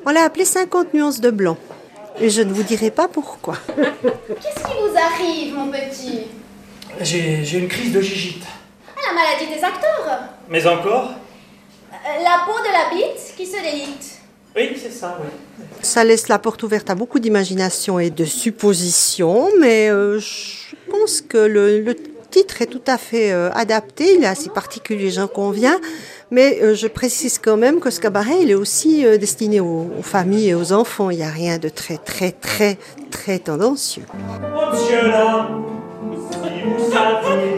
On l'a appelé 50 nuances de blanc. Et je ne vous dirai pas pourquoi. Qu'est-ce qui vous arrive, mon petit ? J'ai une crise de gigite. La maladie des acteurs. Mais encore ? La peau de la bite qui se délite. Oui, c'est ça, oui. Ça laisse la porte ouverte à beaucoup d'imagination et de suppositions, mais je pense que le titre est tout à fait adapté, il est assez particulier, j'en conviens, mais je précise quand même que ce cabaret, il est aussi destiné aux familles et aux enfants. Il n'y a rien de très, très, très, très tendancieux. Oh, monsieur là, si vous saviez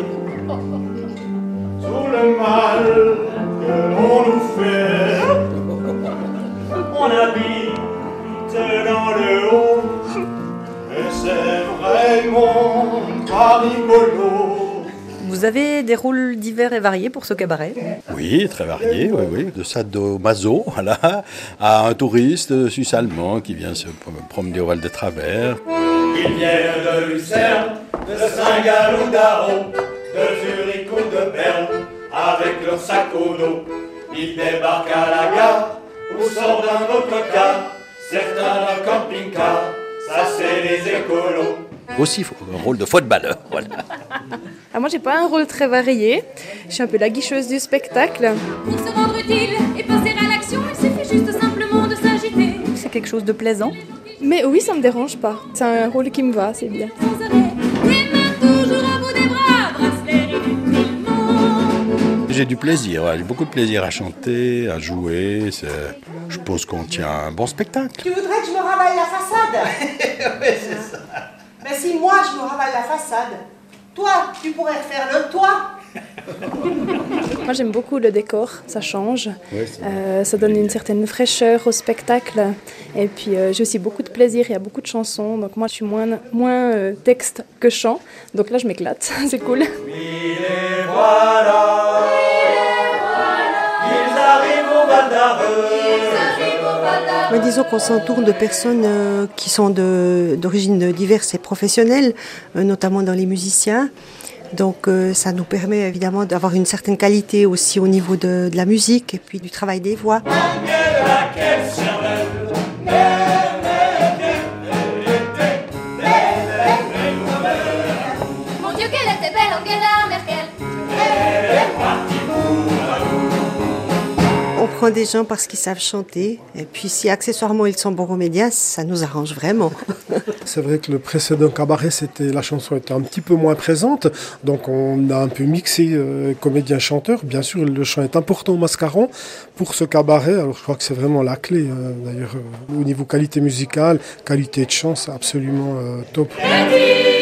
tout le mal que l'on nous fait, on habite dans le haut, et c'est vraiment pas rigolo. Vous avez des rôles divers et variés pour ce cabaret ? Oui, très variés, oui. De sadomaso, voilà, à un touriste suisse-allemand qui vient se promener au Val de Travers. Ils viennent de Lucerne, de Saint-Gall ou d'Aron, de Zurich ou de Berne, avec leur sac au dos. Ils débarquent à la gare, ou sortent d'un autocar, certains d'un camping-car, ça c'est les écolos. Aussi un rôle de footballeur, voilà. Ah, moi, j'ai pas un rôle très varié. Je suis un peu la guicheuse du spectacle. Pour se rendre utile et passer à l'action, il suffit juste simplement de s'agiter. C'est quelque chose de plaisant ? Mais oui, ça me dérange pas. C'est un rôle qui me va, c'est bien. Sans arrêt, les mains toujours à bout des bras, bracelet inutilement. J'ai du plaisir, j'ai beaucoup de plaisir à chanter, à jouer. Je pense qu'on tient un bon spectacle. Tu voudrais que je me ravaille la façade ? Oui, c'est ça. Mais si moi je me ravaille la façade, toi, tu pourrais refaire le toit. Moi, j'aime beaucoup le décor, ça change. Oui, ça donne une certaine fraîcheur au spectacle. Et puis, j'ai aussi beaucoup de plaisir, il y a beaucoup de chansons. Donc moi, je suis moins texte que chant. Donc là, je m'éclate, c'est cool. Oui, les voilà, ils arrivent au Val d'Areux. Mais disons qu'on s'entoure de personnes qui sont d'origines diverses et professionnelles, notamment dans les musiciens. Donc ça nous permet évidemment d'avoir une certaine qualité aussi au niveau de la musique et puis du travail des voix. Mon Dieu, qu'elle était belle, Angela Merkel. On prend des gens parce qu'ils savent chanter et puis si accessoirement ils sont bons comédiens, ça nous arrange vraiment. C'est vrai que le précédent cabaret, la chanson était un petit peu moins présente, donc on a un peu mixé comédien-chanteur. Bien sûr, le chant est important au Mascaron pour ce cabaret, alors je crois que c'est vraiment la clé. D'ailleurs, au niveau qualité musicale, qualité de chant, c'est absolument top.